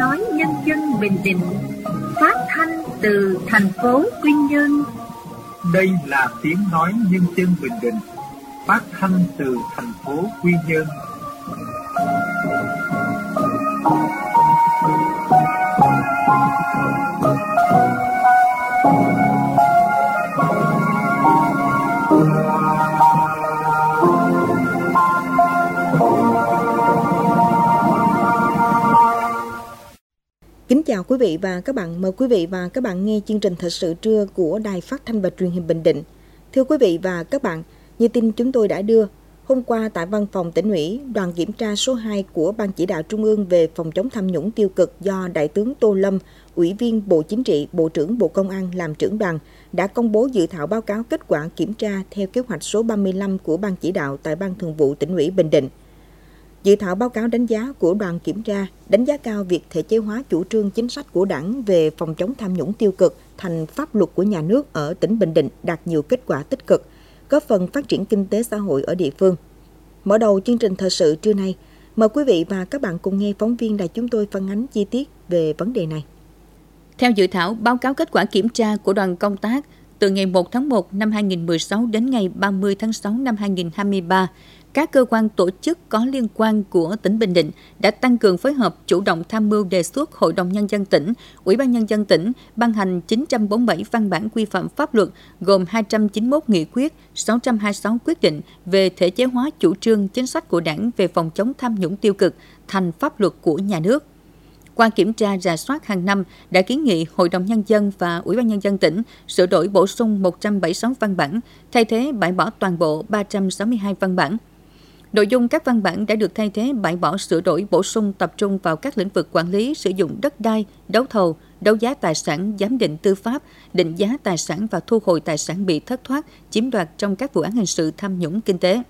nói nhân dân Bình Định, phát thanh từ thành phố Quy Nhơn. Đây là tiếng nói nhân dân Bình Định, phát thanh từ thành phố Quy Nhơn. Kính chào quý vị và các bạn. Mời quý vị và các bạn nghe chương trình Thời sự trưa của Đài Phát thanh và Truyền hình Bình Định. Thưa quý vị và các bạn, như tin chúng tôi đã đưa, hôm qua tại Văn phòng Tỉnh ủy, đoàn kiểm tra số 2 của Ban Chỉ đạo Trung ương về phòng chống tham nhũng tiêu cực do Đại tướng Tô Lâm, Ủy viên Bộ Chính trị, Bộ trưởng Bộ Công an làm trưởng đoàn, đã công bố dự thảo báo cáo kết quả kiểm tra theo kế hoạch số 35 của Ban Chỉ đạo tại Ban Thường vụ Tỉnh ủy Bình Định. Dự thảo báo cáo đánh giá của đoàn kiểm tra đánh giá cao việc thể chế hóa chủ trương chính sách của Đảng về phòng chống tham nhũng tiêu cực thành pháp luật của nhà nước ở tỉnh Bình Định đạt nhiều kết quả tích cực, góp phần phát triển kinh tế xã hội ở địa phương. Mở đầu chương trình thời sự trưa nay, mời quý vị và các bạn cùng nghe phóng viên đài chúng tôi phản ánh chi tiết về vấn đề này. Theo dự thảo báo cáo kết quả kiểm tra của đoàn công tác, từ ngày 1 tháng 1 năm 2016 đến ngày 30 tháng 6 năm 2023, các cơ quan tổ chức có liên quan của tỉnh Bình Định đã tăng cường phối hợp chủ động tham mưu đề xuất Hội đồng Nhân dân tỉnh, Ủy ban Nhân dân tỉnh ban hành 947 văn bản quy phạm pháp luật gồm 291 nghị quyết, 626 quyết định về thể chế hóa chủ trương chính sách của Đảng về phòng chống tham nhũng tiêu cực thành pháp luật của nhà nước. Qua kiểm tra rà soát hàng năm đã kiến nghị Hội đồng Nhân dân và Ủy ban Nhân dân tỉnh sửa đổi bổ sung 176 văn bản, thay thế bãi bỏ toàn bộ 362 văn bản. Nội dung các văn bản đã được thay thế bãi bỏ sửa đổi bổ sung tập trung vào các lĩnh vực quản lý sử dụng đất đai, đấu thầu, đấu giá tài sản, giám định tư pháp, định giá tài sản và thu hồi tài sản bị thất thoát, chiếm đoạt trong các vụ án hình sự tham nhũng kinh tế.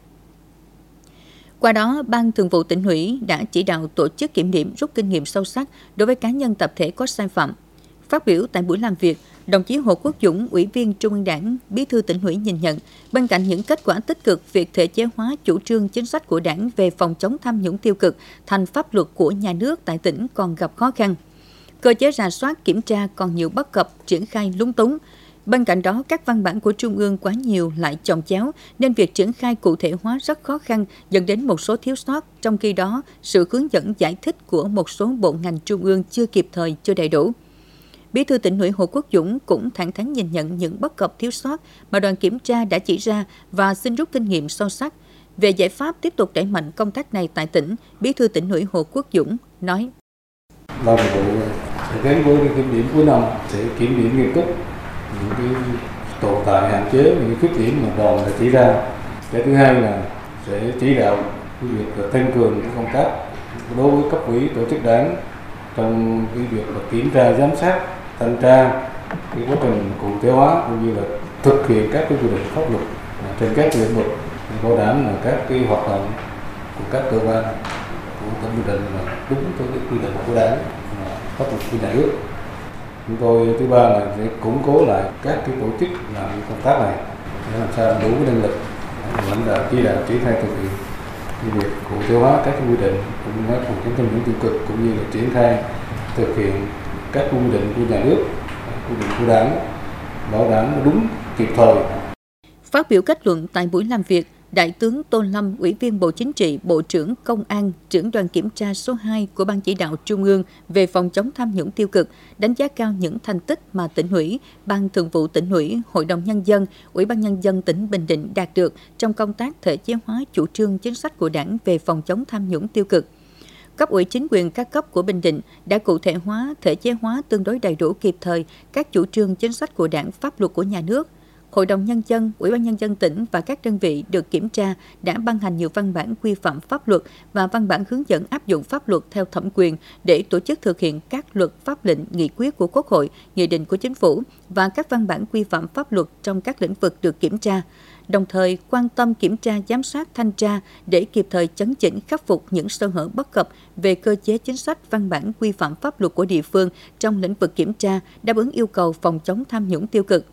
Qua đó, Ban Thường vụ Tỉnh ủy đã chỉ đạo tổ chức kiểm điểm rút kinh nghiệm sâu sắc đối với cá nhân tập thể có sai phạm. Phát biểu tại buổi làm việc, đồng chí Hồ Quốc Dũng, Ủy viên Trung ương Đảng, Bí thư Tỉnh ủy nhìn nhận, bên cạnh những kết quả tích cực, việc thể chế hóa chủ trương chính sách của Đảng về phòng chống tham nhũng tiêu cực thành pháp luật của nhà nước tại tỉnh còn gặp khó khăn. Cơ chế rà soát kiểm tra còn nhiều bất cập, triển khai lúng túng. Bên cạnh đó, các văn bản của Trung ương quá nhiều lại chồng chéo, nên việc triển khai cụ thể hóa rất khó khăn, dẫn đến một số thiếu sót. Trong khi đó, sự hướng dẫn giải thích của một số bộ ngành Trung ương chưa kịp thời, chưa đầy đủ. Bí thư Tỉnh ủy Hồ Quốc Dũng cũng thẳng thắn nhìn nhận những bất cập thiếu sót mà đoàn kiểm tra đã chỉ ra và xin rút kinh nghiệm sâu sắc. Về giải pháp tiếp tục đẩy mạnh công tác này tại tỉnh, Bí thư Tỉnh ủy Hồ Quốc Dũng nói: Ban Thường vụ sẽ gắn với kiểm điểm cuối năm sẽ kiểm điểm nghiêm túc những cái tồn tại, hạn chế, những khuyết điểm mà đoàn đã chỉ ra. Cái thứ hai là sẽ chỉ đạo việc tăng cường công tác đối với cấp ủy, tổ chức đảng trong cái việc kiểm tra, giám sát, thanh tra cái quá trình cụ thể hóa cũng như là thực hiện các cái quy định pháp luật trên các lĩnh vực, bảo đảm là các cái hoạt động của các cơ quan của tỉnh Bình Định là đúng với cái quy định của Đảng, pháp luật của nhà nước. Chúng tôi thứ ba là sẽ củng cố lại các cái tổ chức làm công tác này để làm sao đủ cái năng lực lãnh đạo chỉ đạo triển khai thực hiện việc cụ thể hóa các quy định cũng như phòng chống tham nhũng tiêu cực, cũng như là triển khai thực hiện các quy định của nhà nước, quy định của Đảng, bảo đảm đúng kịp thời. Phát biểu kết luận tại buổi làm việc, Đại tướng Tô Lâm, Ủy viên Bộ Chính trị, Bộ trưởng Công an, trưởng đoàn kiểm tra số 2 của Ban Chỉ đạo Trung ương về phòng chống tham nhũng tiêu cực, đánh giá cao những thành tích mà Tỉnh ủy, Ban Thường vụ Tỉnh ủy, Hội đồng Nhân dân, Ủy ban Nhân dân tỉnh Bình Định đạt được trong công tác thể chế hóa chủ trương chính sách của Đảng về phòng chống tham nhũng tiêu cực. Cấp ủy chính quyền các cấp của Bình Định đã cụ thể hóa, thể chế hóa tương đối đầy đủ kịp thời các chủ trương chính sách của Đảng, pháp luật của nhà nước. Hội đồng Nhân dân, Ủy ban Nhân dân tỉnh và các đơn vị được kiểm tra đã ban hành nhiều văn bản quy phạm pháp luật và văn bản hướng dẫn áp dụng pháp luật theo thẩm quyền để tổ chức thực hiện các luật pháp lệnh, nghị quyết của Quốc hội, nghị định của Chính phủ và các văn bản quy phạm pháp luật trong các lĩnh vực được kiểm tra. Đồng thời quan tâm kiểm tra, giám sát, thanh tra để kịp thời chấn chỉnh, khắc phục những sơ hở bất cập về cơ chế chính sách, văn bản quy phạm pháp luật của địa phương trong lĩnh vực kiểm tra, đáp ứng yêu cầu phòng chống tham nhũng tiêu cực.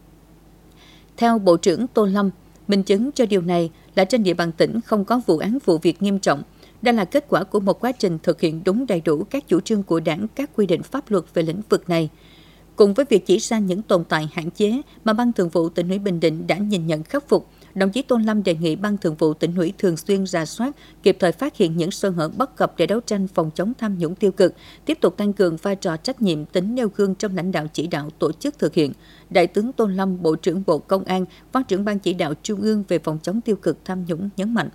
Theo Bộ trưởng Tô Lâm, minh chứng cho điều này là trên địa bàn tỉnh không có vụ án vụ việc nghiêm trọng. Đây là kết quả của một quá trình thực hiện đúng đầy đủ các chủ trương của Đảng, các quy định pháp luật về lĩnh vực này. Cùng với việc chỉ ra những tồn tại hạn chế mà Ban Thường vụ Tỉnh ủy Bình Định đã nhìn nhận khắc phục, đồng chí Tôn Lâm đề nghị Ban Thường vụ Tỉnh ủy thường xuyên rà soát, kịp thời phát hiện những sơ hở bất cập để đấu tranh phòng chống tham nhũng tiêu cực, tiếp tục tăng cường vai trò trách nhiệm, tính nêu gương trong lãnh đạo chỉ đạo tổ chức thực hiện. Đại tướng Tôn Lâm, Bộ trưởng Bộ Công an, Phó trưởng Ban Chỉ đạo Trung ương về phòng chống tiêu cực tham nhũng nhấn mạnh.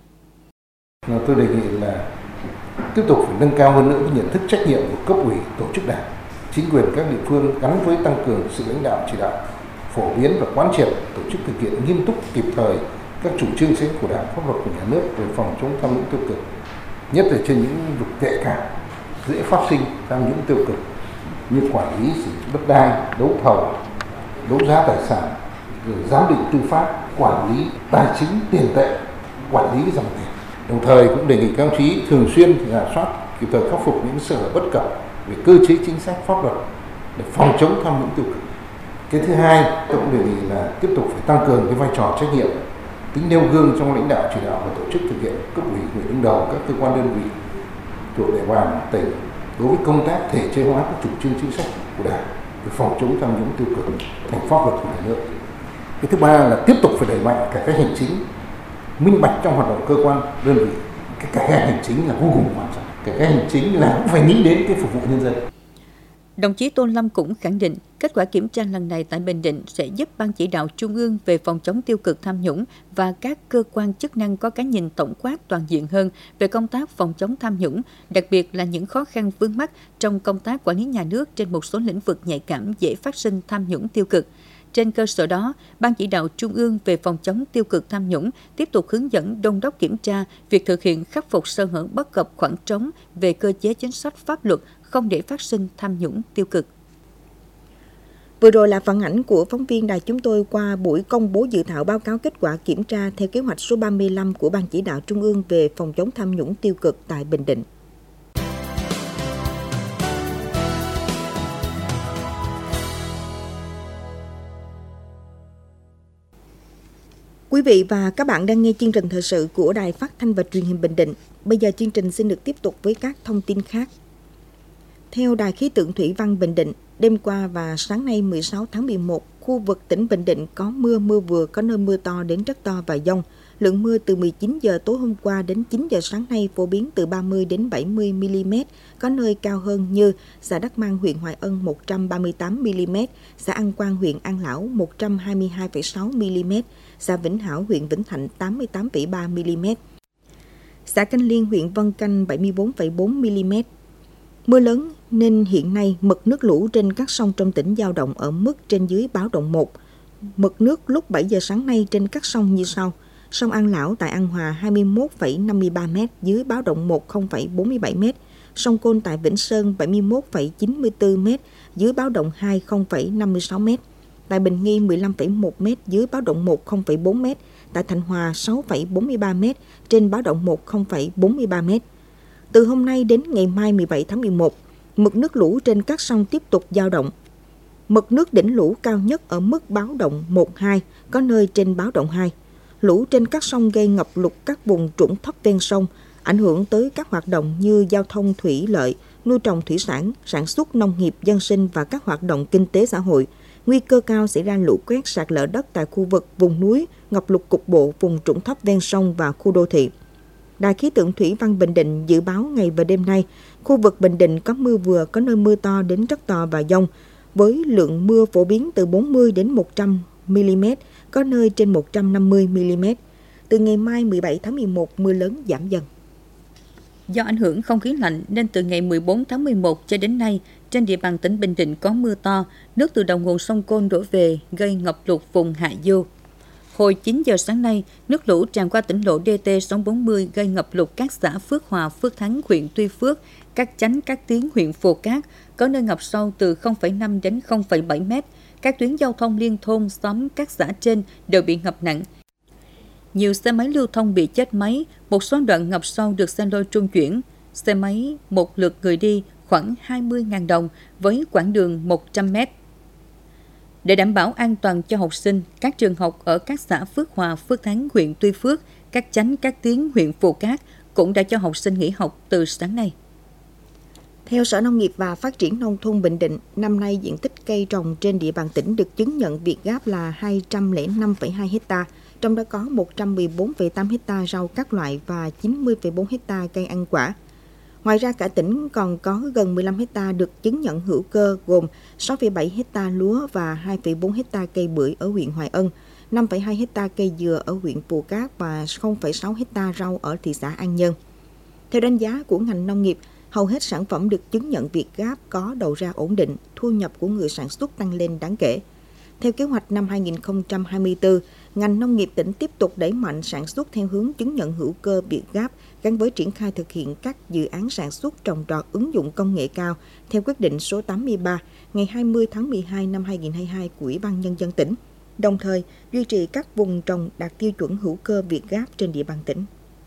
Tôi đề nghị là tiếp tục phải nâng cao hơn nữa cái nhận thức trách nhiệm của cấp ủy, tổ chức đảng, chính quyền các địa phương gắn với tăng cường sự lãnh đạo chỉ đạo, phổ biến và quán triệt, tổ chức thực hiện nghiêm túc kịp thời các chủ trương chính sách của Đảng, pháp luật của nhà nước về phòng chống tham nhũng tiêu cực, nhất là trên những lĩnh vực nhạy cảm, dễ phát sinh tham nhũng tiêu cực như quản lý sử dụng đất đai, đấu thầu, đấu giá tài sản, rồi giám định tư pháp, quản lý tài chính tiền tệ, quản lý dòng tiền. Đồng thời cũng đề nghị các đồng chí thường xuyên rà soát, kịp thời khắc phục những sơ hở bất cập về cơ chế chính sách pháp luật để phòng chống tham nhũng tiêu cực. Cái thứ hai, tôi cũng đề nghị là tiếp tục phải tăng cường cái vai trò trách nhiệm, tính nêu gương trong lãnh đạo chỉ đạo và tổ chức thực hiện cấp ủy, người đứng đầu các cơ quan đơn vị thuộc địa bàn tỉnh đối với công tác thể chế hóa các chủ trương chính sách của Đảng về phòng chống tham nhũng tiêu cực thành pháp luật của nhà nước. Cái thứ ba là tiếp tục phải đẩy mạnh cải cách hành chính, minh bạch trong hoạt động cơ quan đơn vị. Cái cải cách hành chính là vô cùng quan trọng. Cải cách hành chính là cũng phải nghĩ đến cái phục vụ nhân dân. Đồng chí Tôn Lâm cũng khẳng định, kết quả kiểm tra lần này tại Bình Định sẽ giúp Ban Chỉ đạo Trung ương về phòng chống tiêu cực tham nhũng và các cơ quan chức năng có cái nhìn tổng quát toàn diện hơn về công tác phòng chống tham nhũng, đặc biệt là những khó khăn vướng mắc trong công tác quản lý nhà nước trên một số lĩnh vực nhạy cảm dễ phát sinh tham nhũng tiêu cực. Trên cơ sở đó, Ban Chỉ đạo Trung ương về phòng chống tiêu cực tham nhũng tiếp tục hướng dẫn đôn đốc kiểm tra việc thực hiện khắc phục sơ hở bất cập khoảng trống về cơ chế chính sách pháp luật không để phát sinh tham nhũng tiêu cực. Vừa rồi là phản ảnh của phóng viên đài chúng tôi qua buổi công bố dự thảo báo cáo kết quả kiểm tra theo kế hoạch số 35 của Ban Chỉ đạo Trung ương về phòng chống tham nhũng tiêu cực tại Bình Định. Quý vị và các bạn đang nghe chương trình thời sự của Đài Phát thanh và Truyền hình Bình Định. Bây giờ chương trình xin được tiếp tục với các thông tin khác. Theo Đài khí tượng thủy văn Bình Định, đêm qua và sáng nay 16 tháng 11, khu vực tỉnh Bình Định có mưa vừa, có nơi mưa to đến rất to và dông. Lượng mưa từ 19 giờ tối hôm qua đến 9 giờ sáng nay phổ biến từ 30 đến 70 mm, có nơi cao hơn như xã Đắc Mang huyện Hoài Ân 138 mm, xã An Quang huyện An Lão 122,6 mm, xã Vĩnh Hảo huyện Vĩnh Thạnh 88,3 mm, xã Canh Liên huyện Vân Canh 74,4 mm. Mưa lớn nên hiện nay mực nước lũ trên các sông trong tỉnh dao động ở mức trên dưới báo động 1. Mực nước lúc 7 giờ sáng nay trên các sông như sau. Sông An Lão tại An Hòa 21,53 m, dưới báo động 1 0,47 m. Sông Côn tại Vĩnh Sơn 71,94 m, dưới báo động 2 0,56 m. Tại Bình Nghi 15,1 m, dưới báo động 1 0,4 m. Tại Thành Hòa 6,43 m, trên báo động 1 0,43 m. Từ hôm nay đến ngày mai 17 tháng 11, mực nước lũ trên các sông tiếp tục dao động. Mực nước đỉnh lũ cao nhất ở mức báo động 1-2, có nơi trên báo động 2. Lũ trên các sông gây ngập lụt các vùng trũng thấp ven sông, ảnh hưởng tới các hoạt động như giao thông thủy lợi, nuôi trồng thủy sản, sản xuất nông nghiệp, dân sinh và các hoạt động kinh tế xã hội. Nguy cơ cao xảy ra lũ quét, sạt lở đất tại khu vực vùng núi, ngập lụt cục bộ vùng trũng thấp ven sông và khu đô thị. Đài khí tượng thủy văn Bình Định dự báo ngày và đêm nay, khu vực Bình Định có mưa vừa, có nơi mưa to đến rất to và dông, với lượng mưa phổ biến từ 40 đến 100 mm, có nơi trên 150 mm. Từ ngày mai 17 tháng 11, mưa lớn giảm dần. Do ảnh hưởng không khí lạnh nên từ ngày 14 tháng 11 cho đến nay, trên địa bàn tỉnh Bình Định có mưa to, nước từ đầu nguồn sông Côn đổ về gây ngập lụt vùng hạ du. Hồi 9 giờ sáng nay, nước lũ tràn qua tỉnh lộ DT 640 gây ngập lụt các xã Phước Hòa, Phước Thắng, huyện Tuy Phước, Cát Chánh, Cát Tiến, huyện Phù Cát, có nơi ngập sâu từ 0,5 đến 0,7 mét. Các tuyến giao thông liên thôn, xóm các xã trên đều bị ngập nặng. Nhiều xe máy lưu thông bị chết máy, một số đoạn ngập sâu được xe lôi trung chuyển. Xe máy một lượt người đi khoảng 20.000 đồng với quãng đường 100 mét. Để đảm bảo an toàn cho học sinh, các trường học ở các xã Phước Hòa, Phước Thắng, huyện Tuy Phước, Cát Chánh, Cát Tiến, huyện Phù Cát cũng đã cho học sinh nghỉ học từ sáng nay. Theo Sở Nông nghiệp và Phát triển Nông thôn Bình Định, năm nay diện tích cây trồng trên địa bàn tỉnh được chứng nhận Việt Gáp là 205,2 ha, trong đó có 114,8 ha rau các loại và 90,4 ha cây ăn quả. Ngoài ra cả tỉnh còn có gần 15 ha được chứng nhận hữu cơ gồm 6,7 ha lúa và 2,4 ha cây bưởi ở huyện Hoài Ân, 5,2 ha cây dừa ở huyện Phù Cát và 0,6 ha rau ở thị xã An Nhơn. Theo đánh giá của ngành nông nghiệp, hầu hết sản phẩm được chứng nhận Việt Gáp có đầu ra ổn định, thu nhập của người sản xuất tăng lên đáng kể. Theo kế hoạch năm 2024, ngành nông nghiệp tỉnh tiếp tục đẩy mạnh sản xuất theo hướng chứng nhận hữu cơ Việt Gáp gắn với triển khai thực hiện các dự án sản xuất trồng trọt ứng dụng công nghệ cao theo quyết định số 83 ngày 20 tháng 12 năm 2022 của Ủy ban Nhân dân tỉnh, đồng thời duy trì các vùng trồng đạt tiêu chuẩn hữu cơ Việt Gáp trên địa bàn tỉnh.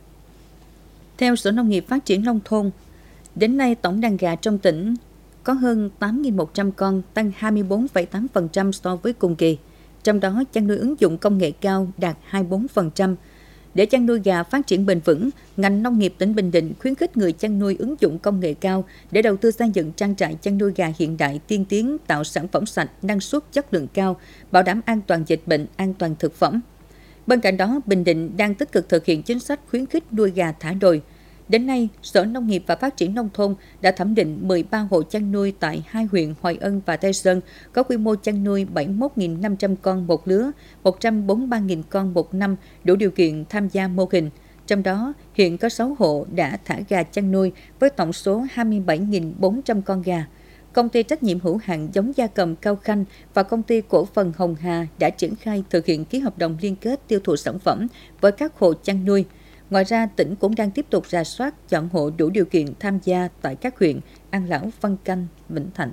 Theo Sở Nông nghiệp Phát triển Nông thôn, đến nay tổng đàn gà trong tỉnh có hơn 8.100 con, tăng 24,8% so với cùng kỳ. Trong đó, chăn nuôi ứng dụng công nghệ cao đạt 24%. Để chăn nuôi gà phát triển bền vững, ngành nông nghiệp tỉnh Bình Định khuyến khích người chăn nuôi ứng dụng công nghệ cao để đầu tư xây dựng trang trại chăn nuôi gà hiện đại tiên tiến, tạo sản phẩm sạch, năng suất chất lượng cao, bảo đảm an toàn dịch bệnh, an toàn thực phẩm. Bên cạnh đó, Bình Định đang tích cực thực hiện chính sách khuyến khích nuôi gà thả đồi. Đến nay, Sở Nông nghiệp và Phát triển Nông thôn đã thẩm định 13 hộ chăn nuôi tại 2 huyện Hoài Ân và Tây Sơn có quy mô chăn nuôi 71.500 con một lứa, 143.000 con một năm đủ điều kiện tham gia mô hình. Trong đó, hiện có 6 hộ đã thả gà chăn nuôi với tổng số 27.400 con gà. Công ty trách nhiệm hữu hạn giống gia cầm Cao Khanh và công ty cổ phần Hồng Hà đã triển khai thực hiện ký hợp đồng liên kết tiêu thụ sản phẩm với các hộ chăn nuôi. Ngoài ra, tỉnh cũng đang tiếp tục rà soát chọn hộ đủ điều kiện tham gia tại các huyện An Lão, Vân Canh, Vĩnh Thạnh.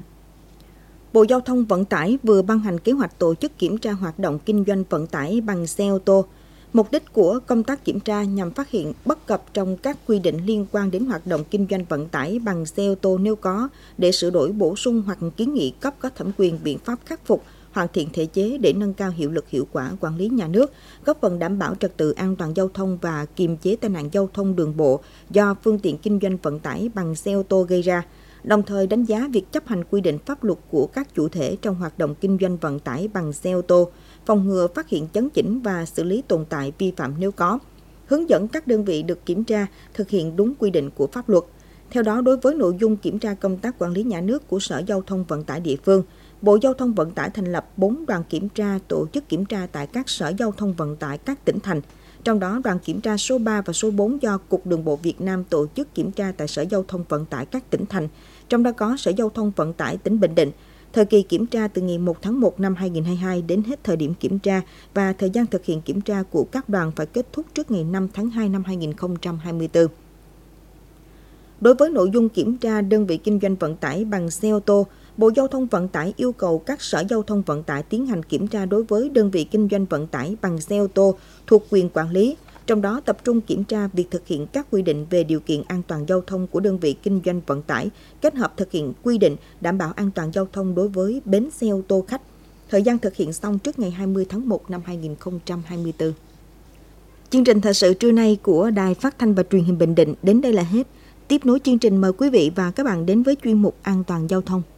Bộ Giao thông Vận tải vừa ban hành kế hoạch tổ chức kiểm tra hoạt động kinh doanh vận tải bằng xe ô tô. Mục đích của công tác kiểm tra nhằm phát hiện bất cập trong các quy định liên quan đến hoạt động kinh doanh vận tải bằng xe ô tô nếu có, để sửa đổi bổ sung hoặc kiến nghị cấp có thẩm quyền biện pháp khắc phục, hoàn thiện thể chế để nâng cao hiệu lực hiệu quả quản lý nhà nước, góp phần đảm bảo trật tự an toàn giao thông và kiềm chế tai nạn giao thông đường bộ do phương tiện kinh doanh vận tải bằng xe ô tô gây ra, đồng thời đánh giá việc chấp hành quy định pháp luật của các chủ thể trong hoạt động kinh doanh vận tải bằng xe ô tô, phòng ngừa phát hiện chấn chỉnh và xử lý tồn tại vi phạm nếu có, hướng dẫn các đơn vị được kiểm tra thực hiện đúng quy định của pháp luật. Theo đó, đối với nội dung kiểm tra công tác quản lý nhà nước của Sở Giao thông Vận tải địa phương, Bộ Giao thông Vận tải thành lập 4 đoàn kiểm tra tổ chức kiểm tra tại các Sở Giao thông Vận tải các tỉnh thành. Trong đó, đoàn kiểm tra số 3 và số 4 do Cục Đường bộ Việt Nam tổ chức kiểm tra tại Sở Giao thông Vận tải các tỉnh thành, trong đó có Sở Giao thông Vận tải tỉnh Bình Định. Thời kỳ kiểm tra từ ngày 1 tháng 1 năm 2022 đến hết thời điểm kiểm tra và thời gian thực hiện kiểm tra của các đoàn phải kết thúc trước ngày 5 tháng 2 năm 2024. Đối với nội dung kiểm tra đơn vị kinh doanh vận tải bằng xe ô tô, Bộ Giao thông Vận tải yêu cầu các Sở Giao thông Vận tải tiến hành kiểm tra đối với đơn vị kinh doanh vận tải bằng xe ô tô thuộc quyền quản lý, trong đó tập trung kiểm tra việc thực hiện các quy định về điều kiện an toàn giao thông của đơn vị kinh doanh vận tải, kết hợp thực hiện quy định đảm bảo an toàn giao thông đối với bến xe ô tô khách. Thời gian thực hiện xong trước ngày 20 tháng 1 năm 2024. Chương trình thời sự trưa nay của Đài Phát thanh và Truyền hình Bình Định đến đây là hết. Tiếp nối chương trình, mời quý vị và các bạn đến với chuyên mục An toàn giao thông.